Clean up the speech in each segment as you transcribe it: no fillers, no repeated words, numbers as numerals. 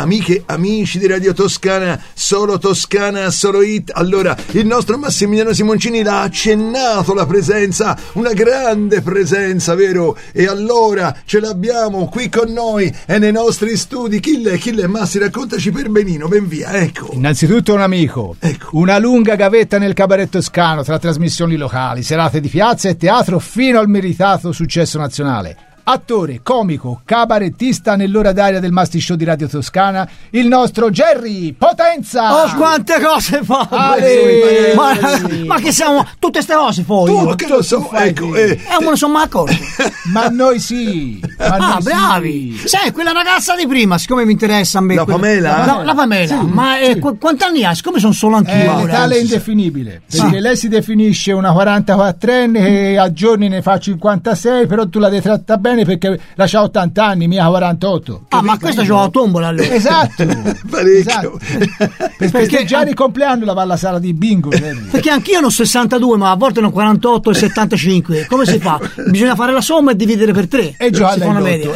amiche, amici di Radio Toscana, solo Hit. Allora, il nostro Massimiliano Simoncini l'ha accennato la presenza, una grande presenza, vero? E allora ce l'abbiamo qui con noi e nei nostri studi. Chi l'è? Massi, raccontaci per benino, ben via, ecco. Innanzitutto un amico, ecco. Una lunga gavetta nel cabaret toscano tra trasmissioni locali, serate di piazza e teatro fino al meritato successo nazionale. Attore, comico, cabarettista nell'ora d'aria del Masti Show di Radio Toscana, il nostro Jerry Potenza. Oh, quante cose fa! Ma che siamo tutte ste cose poi? Tu che lo so, ecco. Me ne sono mai accorto. Ma noi sì. Bravi. Sì. Sai, quella ragazza di prima, siccome mi interessa a me. La Pamela? La Pamela. Sì. Ma quanti anni ha? Siccome sono solo anch'io. Tale indefinibile. Perché lei si definisce una 44enne che a giorni ne fa 56, però tu la devi trattare bene perché la c'ha 80 anni, mia 48. Ma questa c'ha la tombola allora. Esatto. Parecchio. Per festeggiare il compleanno la va alla sala di bingo. Perché anch'io ne ho 62, ma a volte ne ho 48 e 75. Come si fa? Bisogna fare la somma e dividere per 3. E già una media.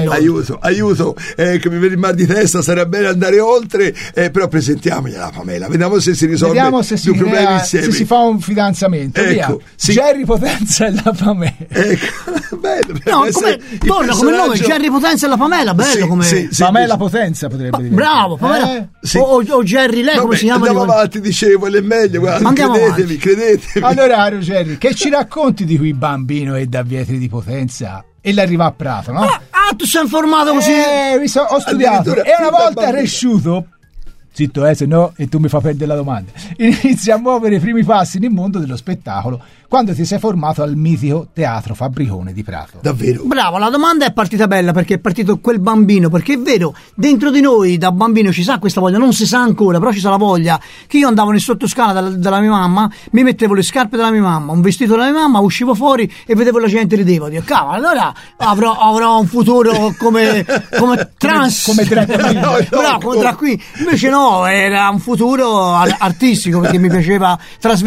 Aiuto. Che mi viene il mal di testa, sarà bene andare oltre, però presentiamogliela la Pamela. Vediamo se si risolve. Vediamo se si fa un fidanzamento. Ecco, sì. Jerry Potenza e la Pamela. Ecco, bello. No, torna come nome, Jerry Potenza e la Pamela, bello come. Sì, Pamela Potenza potrebbe dire. Bravo, Pamela. O Jerry, lei come si chiama? Andiamo avanti, dicevo, è meglio, guarda, credetevi. Allora, Jerry, che ci racconti di quei bambino e da Vietri di Potenza? E l'arriva a Prato, no? Tu sei informato così? Ho studiato. E una volta cresciuto, zitto, se no, e tu mi fai perdere la domanda, inizia a muovere i primi passi nel mondo dello spettacolo quando ti sei formato al mitico Teatro Fabbricone di Prato. Davvero? Bravo, la domanda è partita bella perché è partito quel bambino, perché è vero, dentro di noi da bambino ci sa questa voglia, non si sa ancora, però ci sa la voglia, che io andavo nel sottoscala dalla mia mamma, mi mettevo le scarpe della mia mamma, un vestito della mia mamma, uscivo fuori e vedevo la gente rideva, dico, cavolo, allora avrò un futuro come trans, come drag bravo, come drag queen. Invece no, era un futuro artistico perché mi piaceva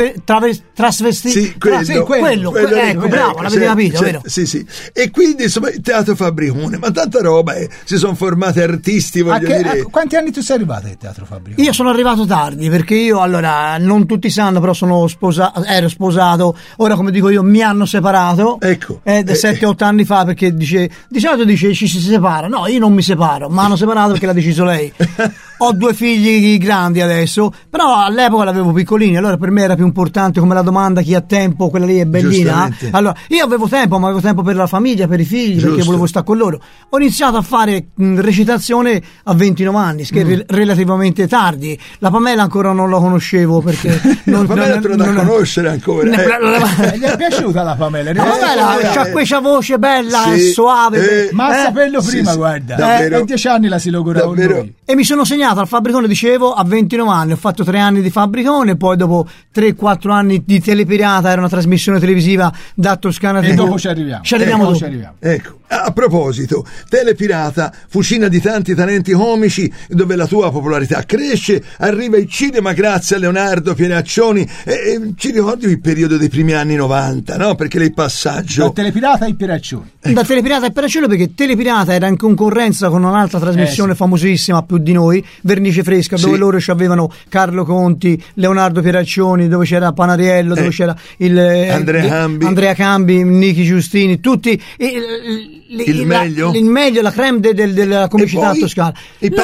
trasvestire. Quello, ecco, bravo, l'avete capito, vero? Sì. E quindi insomma il Teatro Fabbricone, ma tanta roba, si sono formati artisti, voglio dire. Quanti anni tu sei arrivato al Teatro Fabbricone? Io sono arrivato tardi perché io, allora, non tutti sanno, però ero sposato, ora come dico io mi hanno separato. Ecco. Da 7-8 anni fa, perché di solito dice ci si separa. No, io non mi separo, mi hanno separato perché l'ha deciso lei. Ho 2 figli grandi adesso, però all'epoca l'avevo piccolini, allora per me era più importante, come la domanda chi ha tempo, quella lì è bellina. Allora, io avevo tempo, ma avevo tempo per la famiglia, per i figli, perché volevo stare con loro. Ho iniziato a fare recitazione a 29 anni, che è relativamente tardi. La Pamela ancora non la conoscevo perché la Pamela tu non da conoscere ancora. Gli è piaciuta la Pamela? La Pamela c'ha questa voce bella, suave. Ma saperlo prima, guarda. E 10 anni la si logora con noi. E mi sono segnato al Fabbricone, dicevo, a 29 anni. Ho fatto 3 anni di Fabbricone, poi dopo 3-4 anni di Telepirata, era una trasmissione televisiva da Toscana TV. E dopo ci arriviamo. Ecco, a proposito, Telepirata, fucina di tanti talenti comici, dove la tua popolarità cresce, arriva il cinema grazie a Leonardo Pieraccioni, e ci ricordi il periodo dei primi anni 90, no? Perché il passaggio... Da Telepirata ai Pieraccioni. Da Telepirata ai Pieraccioni, perché Telepirata era in concorrenza con un'altra trasmissione famosissima più di noi, Vernice Fresca, dove loro ci avevano Carlo Conti, Leonardo Pieraccioni, dove c'era Panariello, dove c'era Andrea Cambi, Nichi Giustini, tutti il meglio, la creme della comicità toscana.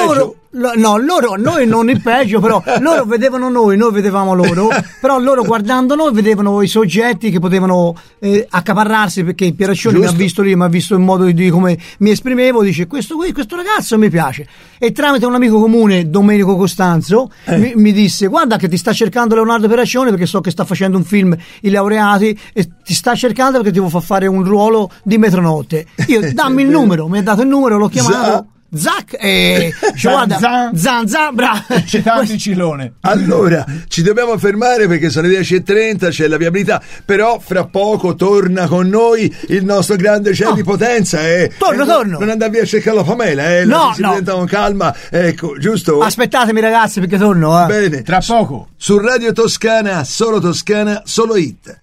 Noi non il peggio, però loro vedevano noi vedevamo loro, però loro guardando noi vedevano i soggetti che potevano accaparrarsi, perché Pieraccioni mi ha visto lì, mi ha visto il modo di come mi esprimevo, dice questo ragazzo mi piace, e tramite un amico comune, Domenico Costanzo, mi disse guarda che ti sta cercando Leonardo Pieraccioni, perché so che sta facendo un film I Laureati e ti sta cercando perché ti vuole far fare un ruolo di metronotte. Io dammi il numero, mi ha dato il numero, l'ho chiamato Zac e Zan, bravo, citando il Cilone. Allora ci dobbiamo fermare perché sono le 10:30, c'è la viabilità, però fra poco torna con noi il nostro grande Jerry Potenza. Torno. Non andare via a cercare la Pamela, no. Diventa con calma, ecco, giusto? Aspettatemi ragazzi perché torno. Bene, tra poco su Radio Toscana, solo Hit.